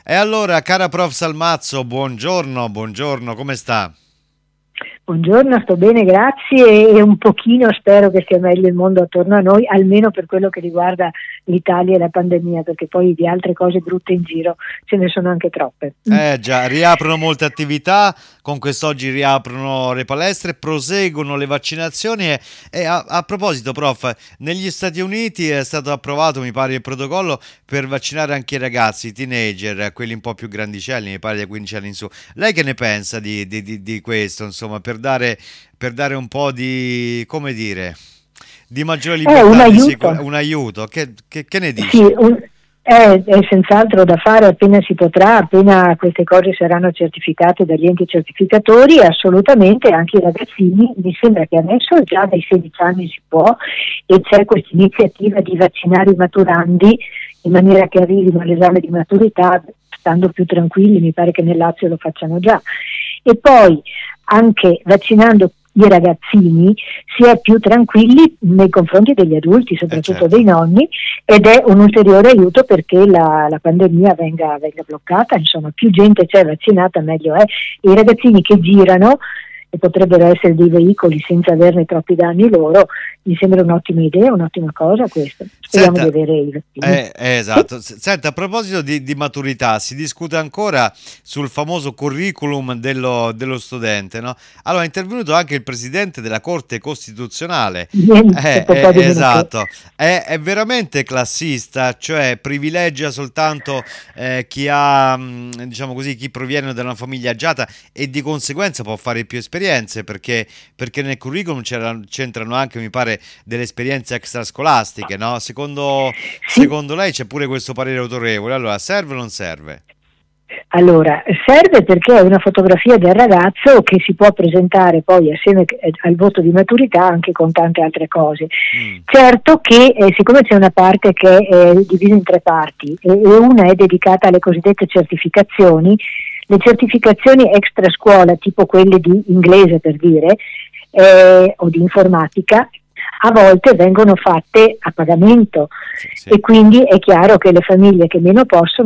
E allora, cara prof Salmazzo, buongiorno, come sta? Buongiorno, sto bene, grazie e un pochino spero che sia meglio il mondo attorno a noi, almeno per quello che riguarda l'Italia e la pandemia, perché poi di altre cose brutte in giro ce ne sono anche troppe. Già, riaprono molte attività, con quest'oggi riaprono le palestre, proseguono le vaccinazioni e a proposito, prof, negli Stati Uniti è stato approvato, mi pare, il protocollo per vaccinare anche i ragazzi, i teenager, quelli un po' più grandicelli, mi pare da 15 anni in su. Lei che ne pensa di questo, insomma, per dare un po' di, come dire, di maggiore È un libertà, aiuto. un aiuto? Che ne Sì, dice? è senz'altro da fare appena si potrà, appena queste cose saranno certificate dagli enti certificatori, assolutamente anche i ragazzini, mi sembra che adesso già dai 16 anni si può e c'è questa iniziativa di vaccinare i maturandi in maniera che arrivino all'esame di maturità stando più tranquilli, mi pare che nel Lazio lo facciano già. E poi anche vaccinando i ragazzini si è più tranquilli nei confronti degli adulti, soprattutto Certo. dei nonni, ed è un ulteriore aiuto perché la pandemia venga bloccata, insomma più gente c'è vaccinata meglio è. I ragazzini che girano e potrebbero essere dei veicoli senza averne troppi danni loro, mi sembra un'ottima idea, un'ottima cosa questo. Speriamo di Senta, avere i vaccini. Sì. esatto. Senta, a proposito di maturità, si discute ancora sul famoso curriculum dello studente, no? Allora, è intervenuto anche il presidente della Corte Costituzionale. Niente, po' di meno che. Esatto, è veramente classista, cioè privilegia soltanto chi ha, diciamo così, chi proviene da una famiglia agiata e di conseguenza può fare più esperienze perché nel curriculum c'entrano anche, mi pare, delle esperienze extrascolastiche, no? Sì. Secondo lei c'è pure questo parere autorevole, allora serve o non serve? Allora, serve perché è una fotografia del ragazzo che si può presentare poi assieme al voto di maturità anche con tante altre cose. Mm, Certo che siccome c'è una parte che è divisa in tre parti e una è dedicata alle cosiddette certificazioni, le certificazioni extra scuola, tipo quelle di inglese per dire, o di informatica, a volte vengono fatte a pagamento sì, sì. e quindi è chiaro che le famiglie che meno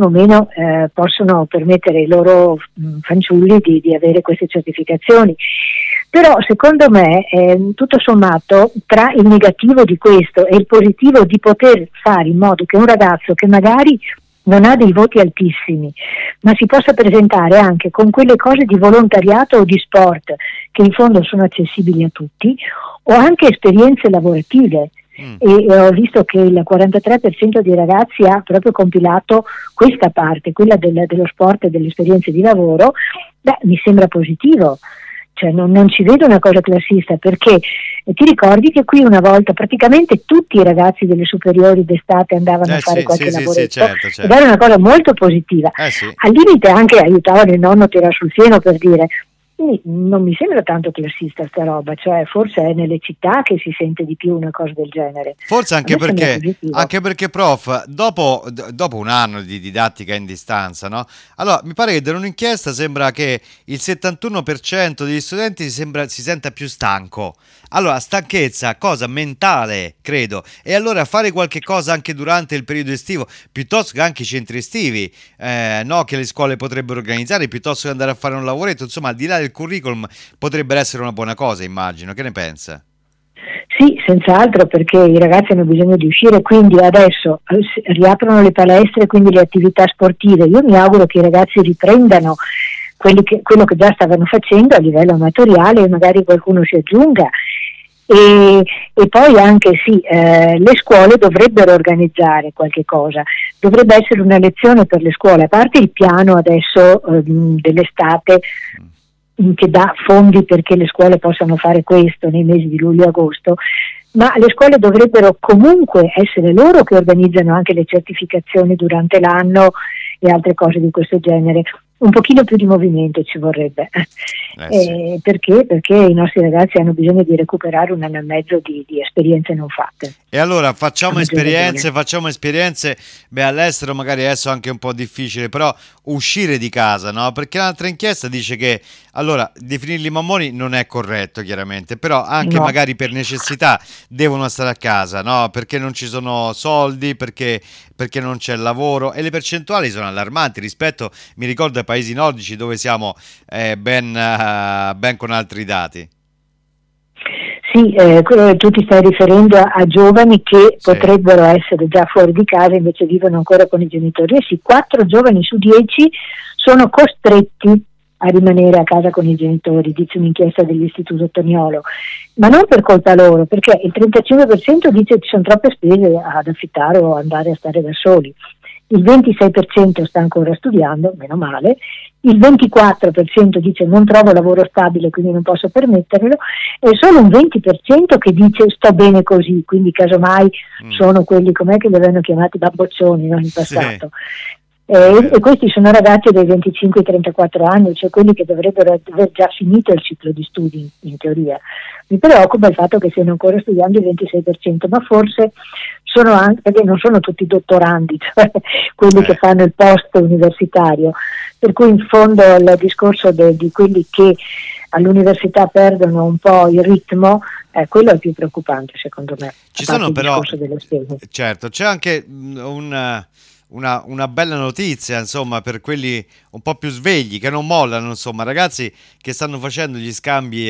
possono permettere ai loro fanciulli di avere queste certificazioni. Però secondo me tutto sommato tra il negativo di questo e il positivo di poter fare in modo che un ragazzo che magari non ha dei voti altissimi, ma si possa presentare anche con quelle cose di volontariato o di sport che in fondo sono accessibili a tutti, o anche esperienze lavorative. Mm. E ho visto che il 43% dei ragazzi ha proprio compilato questa parte, quella dello sport e delle esperienze di lavoro. Beh, mi sembra positivo. Cioè non ci vedo una cosa classista perché ti ricordi che qui una volta praticamente tutti i ragazzi delle superiori d'estate andavano a fare Sì, qualche sì, sì, sì, lavoretto certo, ed era certo. una cosa molto positiva. Sì. Al limite anche aiutavano il nonno a tirare sul fieno per dire. Quindi non mi sembra tanto classista sta roba, cioè forse è nelle città che si sente di più una cosa del genere. Forse A me sembra positivo. anche perché, prof, dopo un anno di didattica in distanza, no? Allora, mi pare che da un'inchiesta sembra che il 71% degli studenti si senta più stanco. Allora, stanchezza, cosa mentale, credo. E allora fare qualche cosa anche durante il periodo estivo, piuttosto che anche i centri estivi, no, che le scuole potrebbero organizzare, piuttosto che andare a fare un lavoretto, insomma, al di là del curriculum, potrebbe essere una buona cosa, immagino. Che ne pensa? Sì, senz'altro perché i ragazzi hanno bisogno di uscire, quindi adesso riaprono le palestre, quindi le attività sportive. Io mi auguro che i ragazzi riprendano quello che già stavano facendo a livello amatoriale e magari qualcuno si aggiunga. E poi anche sì, le scuole dovrebbero organizzare qualche cosa, dovrebbe essere una lezione per le scuole, a parte il piano adesso dell'estate che dà fondi perché le scuole possano fare questo nei mesi di luglio e agosto, ma le scuole dovrebbero comunque essere loro che organizzano anche le certificazioni durante l'anno e altre cose di questo genere. un pochino più di movimento ci vorrebbe, Sì. perché i nostri ragazzi hanno bisogno di recuperare un anno e mezzo di esperienze non fatte. E allora A maggior ragione. facciamo esperienze, beh all'estero magari adesso è anche un po' difficile, però uscire di casa, no? Perché l'altra inchiesta dice che, allora, definirli mammoni non è corretto chiaramente, però anche No. magari per necessità devono stare a casa, no? Perché non ci sono soldi, perché non c'è lavoro e le percentuali sono allarmanti rispetto, mi ricordo, ai paesi nordici dove siamo ben con altri dati. Sì, tu ti stai riferendo a giovani che Sì. potrebbero essere già fuori di casa, invece vivono ancora con i genitori. E sì, 4 giovani su 10 sono costretti a rimanere a casa con i genitori, dice un'inchiesta dell'Istituto Toniolo, ma non per colpa loro, perché il 35% dice che ci sono troppe spese ad affittare o andare a stare da soli. Il 26% sta ancora studiando, meno male, il 24% dice non trovo lavoro stabile quindi non posso permetterlo, e solo un 20% che dice sto bene così, quindi casomai Mm. sono quelli, com'è che li avevano chiamati, babboccioni, no, in Sì, passato. è E vero. questi sono ragazzi dai 25 ai 34 anni, cioè quelli che dovrebbero aver già finito il ciclo di studi in teoria. Mi preoccupa il fatto che stiano ancora studiando il 26%, ma forse sono anche, perché non sono tutti dottorandi, cioè quelli che Eh. fanno il post universitario, per cui in fondo il discorso di quelli che all'università perdono un po' il ritmo, quello è il più preoccupante secondo me, a Ci parte sono il però, discorso delle spese. certo, c'è anche una bella notizia, insomma, per quelli un po' più svegli, che non mollano, insomma, ragazzi che stanno facendo gli scambi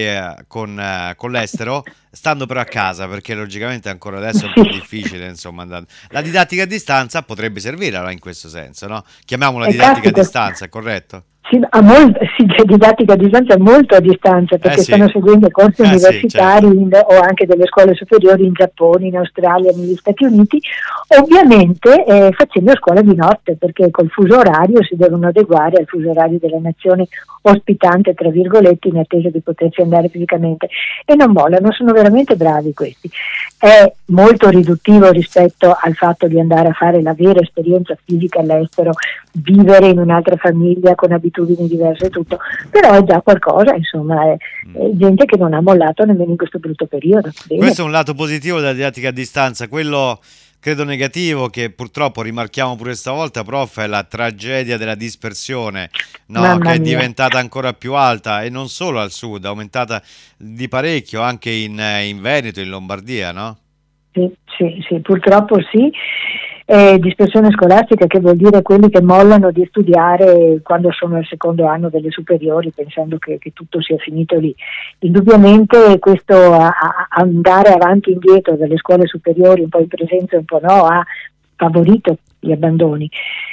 con l'estero, stando però a casa, perché logicamente ancora adesso è un po' Sì. difficile, insomma, la didattica a distanza potrebbe servire allora in questo senso, no? Chiamiamola E didattica a caspita, distanza, è corretto? sì, sì, c'è didattica a distanza, molto a distanza, Eh perché sì, stanno seguendo corsi sì, universitari certo. o anche delle scuole superiori in Giappone, in Australia, negli Stati Uniti, ovviamente facendo scuola di notte, perché col fuso orario si devono adeguare al fuso orario della nazione ospitante, tra virgolette, in attesa di poterci andare fisicamente, e non mollano, sono veramente bravi questi. È molto riduttivo rispetto al fatto di andare a fare la vera esperienza fisica all'estero, vivere in un'altra famiglia con abitudini diverse e tutto, però è già qualcosa, insomma, Mm. è gente che non ha mollato nemmeno in questo brutto periodo. Bene. Questo è un lato positivo della didattica a distanza, quello credo negativo che purtroppo rimarchiamo pure stavolta, prof, è la tragedia della dispersione, no? Mamma Che è mia. diventata ancora più alta e non solo al sud, è aumentata di parecchio anche in Veneto, in Lombardia, no? Sì, sì, sì, purtroppo sì. Dispersione scolastica, che vuol dire quelli che mollano di studiare quando sono al secondo anno delle superiori, pensando che tutto sia finito lì. Indubbiamente questo andare avanti e indietro dalle scuole superiori, un po' in presenza e un po' no, ha favorito gli abbandoni.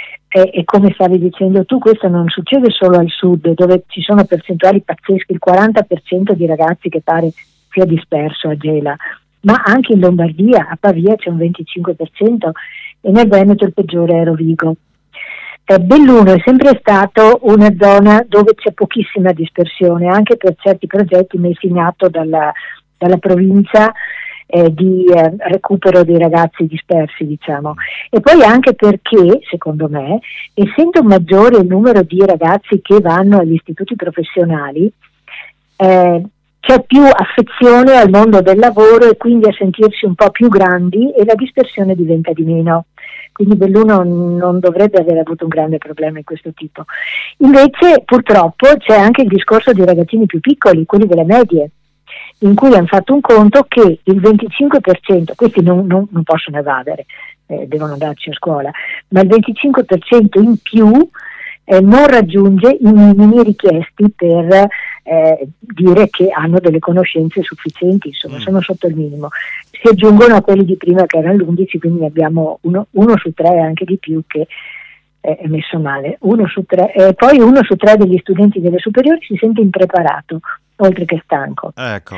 E come stavi dicendo tu, questo non succede solo al sud, dove ci sono percentuali pazzesche, il 40% di ragazzi che pare sia disperso a Gela, ma anche in Lombardia, a Pavia c'è un 25% e nel Veneto il peggiore è Rovigo. Belluno è sempre stato una zona dove c'è pochissima dispersione, anche per certi progetti messi in atto dalla provincia di recupero dei ragazzi dispersi, diciamo. E poi anche perché, secondo me, essendo maggiore il numero di ragazzi che vanno agli istituti professionali, c'è più affezione al mondo del lavoro e quindi a sentirsi un po' più grandi, e la dispersione diventa di meno. Quindi Belluno non dovrebbe aver avuto un grande problema di questo tipo. Invece purtroppo c'è anche il discorso dei ragazzini più piccoli, quelli delle medie, in cui hanno fatto un conto che il 25%, questi non possono evadere, devono andarci a scuola, ma il 25% in più non raggiunge i minimi richiesti per dire che hanno delle conoscenze sufficienti, insomma sono sotto il minimo. Si aggiungono a quelli di prima che erano l'11, quindi ne abbiamo uno su tre, anche di più, che è messo male. Uno su tre, poi 1 su 3 degli studenti delle superiori si sente impreparato, oltre che stanco. Ecco,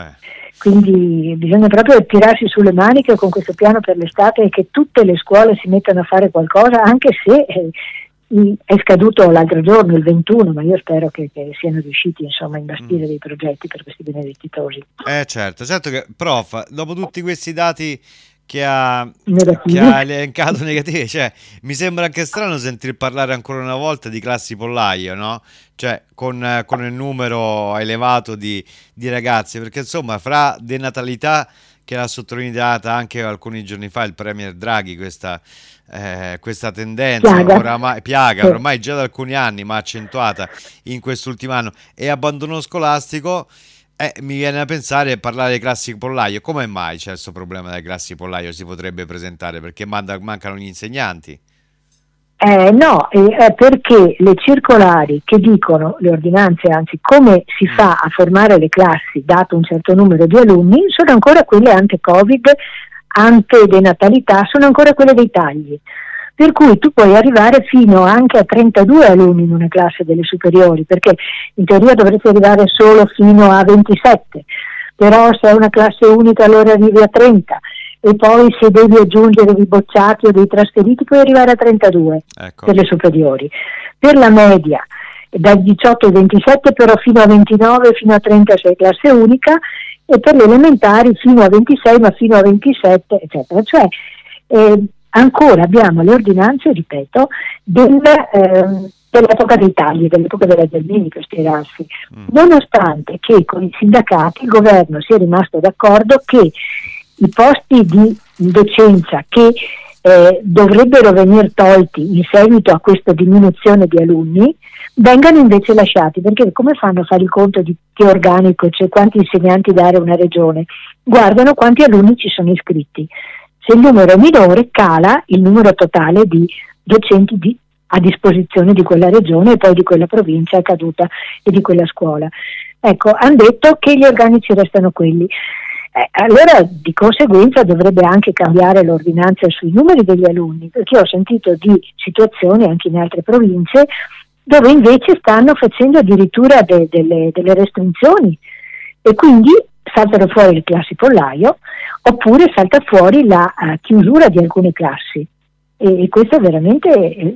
Quindi bisogna proprio tirarsi sulle maniche con questo piano per l'estate e che tutte le scuole si mettano a fare qualcosa, anche se è scaduto l'altro giorno, il 21, ma io spero che siano riusciti, insomma, a imbastire dei progetti per questi benedetti tosi. certo che, prof, dopo tutti questi dati che negativi. ha elencato negativi, cioè mi sembra anche strano sentir parlare ancora una volta di classi pollaio, no? Cioè con il numero elevato di ragazzi, perché insomma fra denatalità che l'ha sottolineata anche alcuni giorni fa il Premier Draghi, questa tendenza Piaga. oramai piaga, Sì. ormai già da alcuni anni, ma accentuata in quest'ultimo anno, e abbandono scolastico. Mi viene a pensare a parlare di classi pollaio. Come mai c'è questo problema delle classi pollaio? Si potrebbe presentare perché mancano gli insegnanti. No, perché le circolari che dicono, le ordinanze anzi, come si Mm. fa a formare le classi dato un certo numero di alunni, sono ancora quelle ante-Covid, ante-denatalità, sono ancora quelle dei tagli. Per cui tu puoi arrivare fino anche a 32 alunni in una classe delle superiori, perché in teoria dovresti arrivare solo fino a 27, però se è una classe unica allora arrivi a 30 e poi se devi aggiungere dei bocciati o dei trasferiti puoi arrivare a 32 Ecco. per le superiori. Per la media dal 18 ai 27 però fino a 29, fino a 36 classe unica, e per le elementari fino a 26 ma fino a 27 eccetera. Cioè ancora abbiamo le ordinanze, ripeto, dell'epoca dei tagli, dell'epoca della Gelmini, per spiegarsi, Mm. nonostante che con i sindacati il governo sia rimasto d'accordo che i posti di docenza che dovrebbero venire tolti in seguito a questa diminuzione di alunni vengano invece lasciati, perché come fanno a fare il conto di che organico, cioè quanti insegnanti dare a una regione? Guardano quanti alunni ci sono iscritti. Se il numero è minore cala il numero totale di docenti a disposizione di quella regione e poi di quella provincia caduta e di quella scuola. Ecco, hanno detto che gli organici restano quelli. Allora di conseguenza dovrebbe anche cambiare l'ordinanza sui numeri degli alunni, perché ho sentito di situazioni anche in altre province dove invece stanno facendo addirittura delle restrizioni e quindi saltano fuori le classi pollaio oppure salta fuori la chiusura di alcune classi e questo è veramente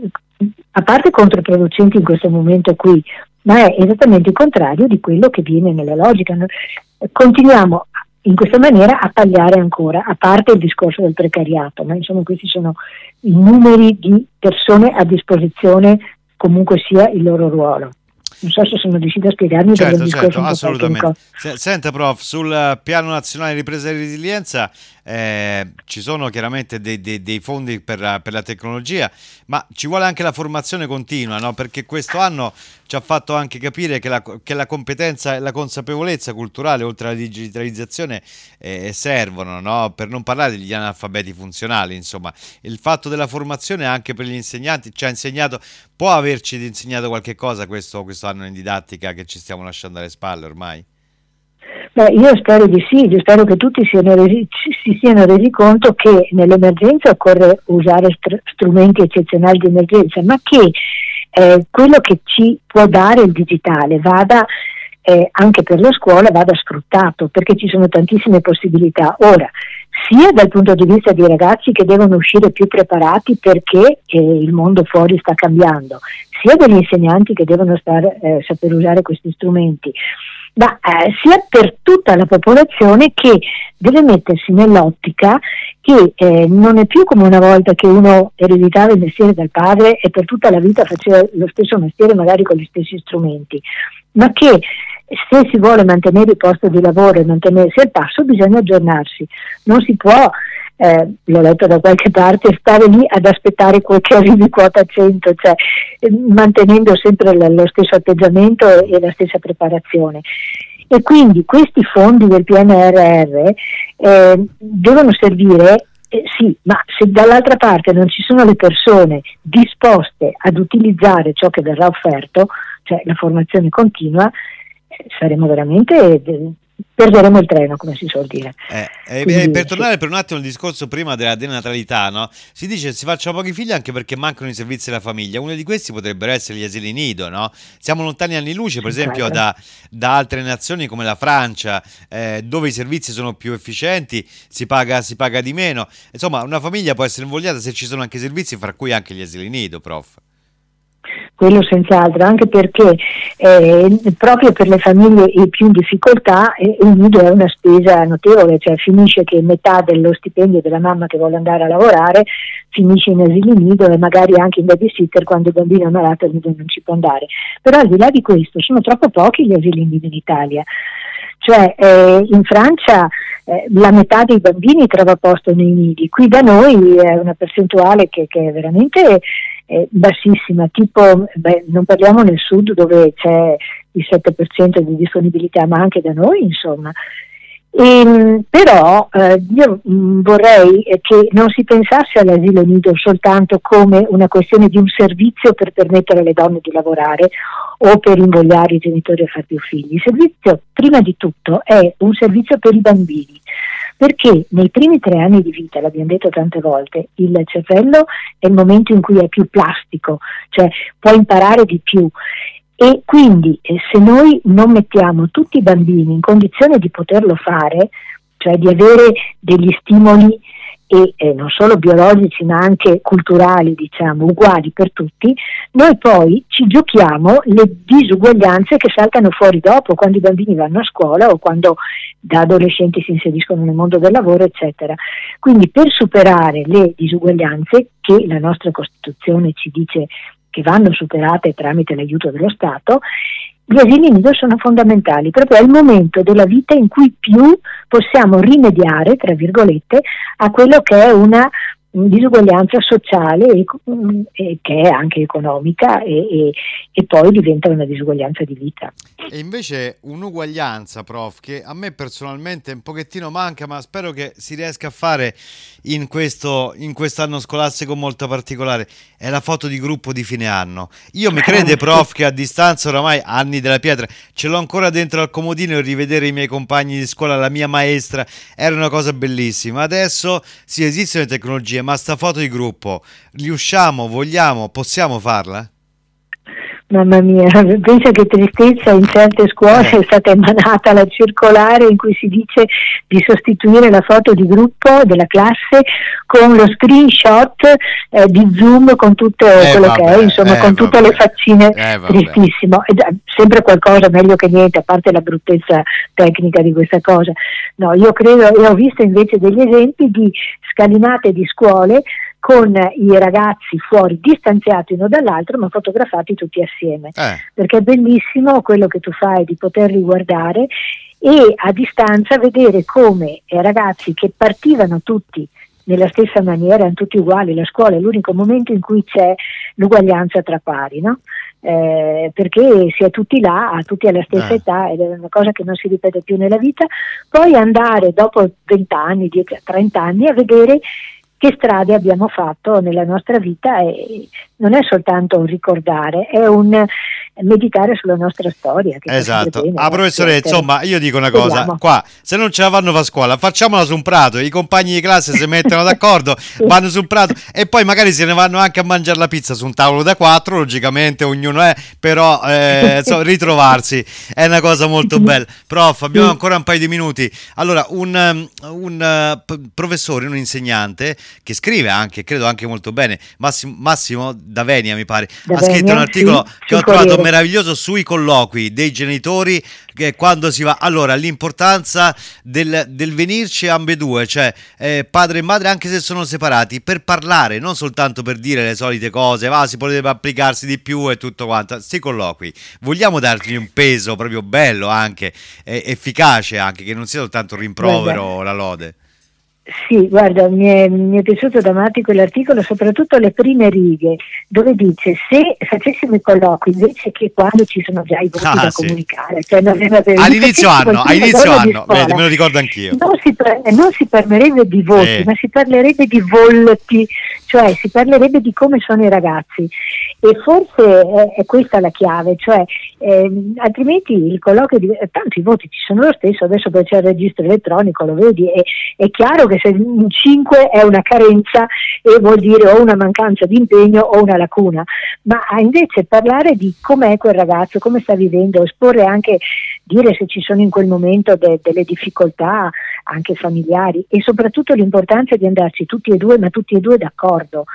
a parte controproducente in questo momento qui, ma è esattamente il contrario di quello che viene nella logica. Continuiamo in questa maniera a tagliare ancora, a parte il discorso del precariato, ma insomma questi sono i numeri di persone a disposizione, comunque sia il loro ruolo. Non so se sono riuscita a spiegarmi perché il Certo, discorso certo, è un po' assolutamente. tecnico. Senta, prof, sul piano nazionale di ripresa e resilienza ci sono chiaramente dei fondi per la tecnologia, ma ci vuole anche la formazione continua, no? Perché questo anno ci ha fatto anche capire che la competenza e la consapevolezza culturale, oltre alla digitalizzazione, servono, no? Per non parlare degli analfabeti funzionali, insomma. Il fatto della formazione anche per gli insegnanti ci ha insegnato, può averci insegnato qualche cosa questo anno in didattica che ci stiamo lasciando alle spalle ormai? Beh, io spero di sì, io spero che tutti si siano resi conto che nell'emergenza occorre usare strumenti eccezionali di emergenza, ma che quello che ci può dare il digitale vada anche per la scuola vada sfruttato, perché ci sono tantissime possibilità. Ora, sia dal punto di vista dei ragazzi che devono uscire più preparati perché il mondo fuori sta cambiando, sia degli insegnanti che devono saper usare questi strumenti, ma sia per tutta la popolazione che deve mettersi nell'ottica che non è più come una volta che uno ereditava il mestiere dal padre e per tutta la vita faceva lo stesso mestiere magari con gli stessi strumenti, ma che se si vuole mantenere il posto di lavoro e mantenersi al passo bisogna aggiornarsi, non si può, l'ho letto da qualche parte, stare lì ad aspettare che arrivi quota 100, cioè mantenendo sempre lo stesso atteggiamento e la stessa preparazione. E quindi questi fondi del PNRR devono servire, sì, ma se dall'altra parte non ci sono le persone disposte ad utilizzare ciò che verrà offerto, cioè la formazione continua, saremo veramente perderemo il treno, come si suol dire. Per Quindi, tornare per un attimo al discorso prima della denatalità, no? Si dice che si facciano pochi figli anche perché mancano i servizi alla famiglia. Uno di questi potrebbero essere gli asili nido, no? Siamo lontani anni luce, per esempio, da altre nazioni come la Francia, dove i servizi sono più efficienti, si paga di meno. Insomma, una famiglia può essere invogliata se ci sono anche i servizi, fra cui anche gli asili nido, prof. quello senz'altro, anche perché proprio per le famiglie più in difficoltà il nido è una spesa notevole, cioè finisce che metà dello stipendio della mamma che vuole andare a lavorare finisce in asili nido e magari anche in babysitter quando il bambino è malato il nido non ci può andare. Però al di là di questo sono troppo pochi gli asili nido in Italia, cioè in Francia la metà dei bambini trova posto nei nidi, qui da noi è una percentuale che è veramente bassissima, tipo non parliamo nel sud dove c'è il 7% di disponibilità, ma anche da noi insomma. Però io vorrei che non si pensasse all'asilo nido soltanto come una questione di un servizio per permettere alle donne di lavorare o per invogliare i genitori a fare più figli. Il servizio prima di tutto è un servizio per i bambini, perché nei primi 3 anni di vita, l'abbiamo detto tante volte, il cervello è il momento in cui è più plastico, cioè può imparare di più. E quindi se noi non mettiamo tutti i bambini in condizione di poterlo fare, cioè di avere degli stimoli e non solo biologici ma anche culturali, diciamo, uguali per tutti, noi poi ci giochiamo le disuguaglianze che saltano fuori dopo, quando i bambini vanno a scuola o quando da adolescenti si inseriscono nel mondo del lavoro, eccetera. Quindi per superare le disuguaglianze che la nostra Costituzione ci dice che vanno superate tramite l'aiuto dello Stato, gli asili nido sono fondamentali, proprio è il momento della vita in cui più possiamo rimediare, tra virgolette, a quello che è una disuguaglianza sociale e che è anche economica e poi diventa una disuguaglianza di vita. E invece un'uguaglianza, prof, che a me personalmente un pochettino manca, ma spero che si riesca a fare in quest'anno scolastico molto particolare, è la foto di gruppo di fine anno. Io mi crede, prof, che a distanza oramai anni della pietra ce l'ho ancora dentro al comodino e rivedere i miei compagni di scuola, la mia maestra, era una cosa bellissima. Adesso sì, esistono le tecnologie, ma sta foto di gruppo, riusciamo, vogliamo, possiamo farla? Mamma mia, pensa che tristezza, in certe scuole è stata emanata la circolare in cui si dice di sostituire la foto di gruppo della classe con lo screenshot di Zoom con tutto quello che è, insomma con tutte le faccine, tristissimo. Ed è sempre qualcosa meglio che niente, a parte la bruttezza tecnica di questa cosa. No, io credo, e ho visto invece degli esempi di scalinate di scuole con i ragazzi fuori distanziati uno dall'altro ma fotografati tutti assieme, perché è bellissimo quello che tu fai di poterli guardare e a distanza vedere come ragazzi che partivano tutti nella stessa maniera, erano tutti uguali, la scuola è l'unico momento in cui c'è l'uguaglianza tra pari, no? Perché si è tutti là, tutti alla stessa età ed è una cosa che non si ripete più nella vita, poi andare dopo 20 anni, 10, 30 anni a vedere che strade abbiamo fatto nella nostra vita e non è soltanto un ricordare, è un meditare sulla nostra storia. Che esatto. bene, professore, insomma, io dico una cosa, qua, se non ce la fanno fa scuola, facciamola su un prato, i compagni di classe si mettono d'accordo, vanno su un prato e poi magari se ne vanno anche a mangiare la pizza su un tavolo da 4, logicamente ognuno è, però ritrovarsi è una cosa molto bella. Prof, abbiamo ancora un paio di minuti. Allora, un professore, un insegnante che scrive anche, credo anche molto bene, Massimo Davenia mi pare, ha scritto un articolo che ho trovato meraviglioso sui colloqui dei genitori, che quando si va, allora l'importanza del venirci ambedue, cioè padre e madre anche se sono separati, per parlare, non soltanto per dire le solite cose, si potrebbe applicarsi di più e tutto quanto. Sti colloqui vogliamo dargli un peso proprio bello, anche efficace, anche che non sia soltanto rimprovero o la lode. Sì, guarda, mi è piaciuto da matti quell'articolo, soprattutto le prime righe, dove dice se facessimo i colloqui invece che quando ci sono già i voti da comunicare, cioè all'inizio anno, vedi, me lo ricordo anch'io. Non si parlerebbe di voti, ma si parlerebbe di volti, cioè si parlerebbe di come sono i ragazzi. E forse è questa la chiave, cioè altrimenti il colloquio tanto i voti ci sono lo stesso, adesso poi c'è il registro elettronico, lo vedi, è chiaro che se un 5 è una carenza e vuol dire o una mancanza di impegno o una lacuna, ma invece parlare di com'è quel ragazzo, come sta vivendo, esporre anche, dire se ci sono in quel momento delle difficoltà anche familiari e soprattutto l'importanza di andarci tutti e due, ma tutti e due d'accordo.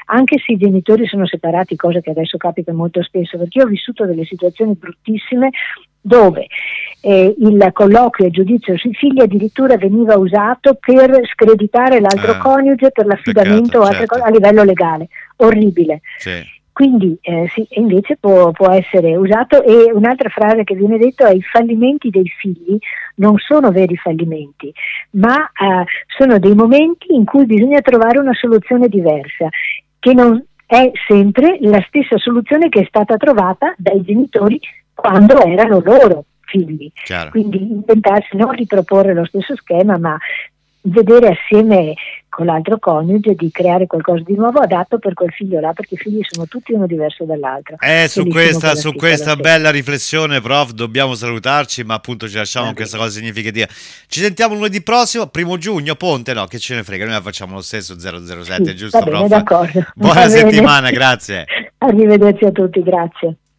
anche se i genitori sono separati, cosa che adesso capita molto spesso, perché io ho vissuto delle situazioni bruttissime dove il colloquio e giudizio sui figli addirittura veniva usato per screditare l'altro coniuge per l'affidamento, peccato, o altre cose a livello legale. Orribile. Sì. Quindi sì, invece può essere usato. E un'altra frase che viene detta è: i fallimenti dei figli non sono veri fallimenti, ma sono dei momenti in cui bisogna trovare una soluzione diversa, che non è sempre la stessa soluzione che è stata trovata dai genitori quando erano loro figli. Chiaro. Quindi inventarsi, non riproporre lo stesso schema, ma vedere assieme con l'altro coniuge di creare qualcosa di nuovo adatto per quel figlio là, perché i figli sono tutti uno diverso dall'altro. Su questa bella riflessione, prof, dobbiamo salutarci, ma appunto ci lasciamo con questa cosa significativa. Ci sentiamo lunedì prossimo, 1 giugno, ponte, no, che ce ne frega, noi la facciamo lo stesso 007, sì, giusto, va bene, prof? d'accordo. Buona settimana, grazie. Arrivederci a tutti, grazie.